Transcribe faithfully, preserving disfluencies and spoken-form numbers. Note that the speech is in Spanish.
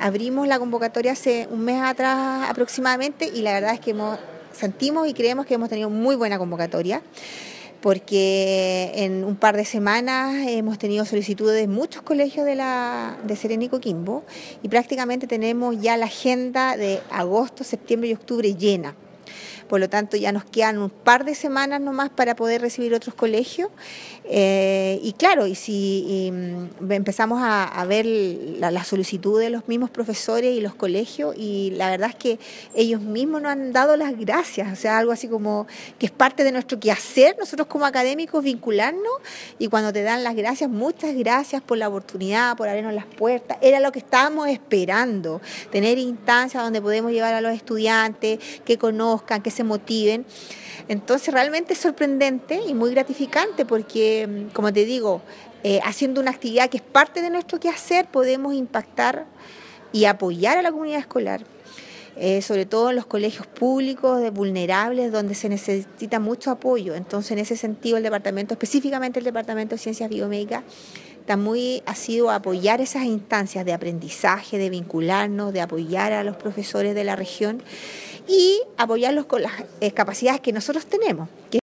abrimos la convocatoria hace un mes atrás aproximadamente y la verdad es que hemos, sentimos y creemos que hemos tenido muy buena convocatoria, porque en un par de semanas hemos tenido solicitudes de muchos colegios de, la, de Serena y Coquimbo y prácticamente tenemos ya la agenda de agosto, septiembre y octubre llena. Por lo tanto, ya nos quedan un par de semanas nomás para poder recibir otros colegios. Eh, y claro, y si y, mm, empezamos a, a ver la, la solicitud de los mismos profesores y los colegios, y la verdad es que ellos mismos nos han dado las gracias, o sea, algo así como que es parte de nuestro quehacer, nosotros como académicos, vincularnos, y cuando te dan las gracias, muchas gracias por la oportunidad, por abrirnos las puertas, era lo que estábamos esperando, tener instancias donde podemos llevar a los estudiantes, que conozcan, que se motiven. Entonces realmente es sorprendente y muy gratificante porque, como te digo, eh, haciendo una actividad que es parte de nuestro quehacer, podemos impactar y apoyar a la comunidad escolar, eh, sobre todo en los colegios públicos de vulnerables donde se necesita mucho apoyo. Entonces, en ese sentido, el departamento, específicamente el Departamento de Ciencias Biomédicas, está muy ha sido apoyar esas instancias de aprendizaje, de vincularnos, de apoyar a los profesores de la región y apoyarlos con las eh, capacidades que nosotros tenemos. Que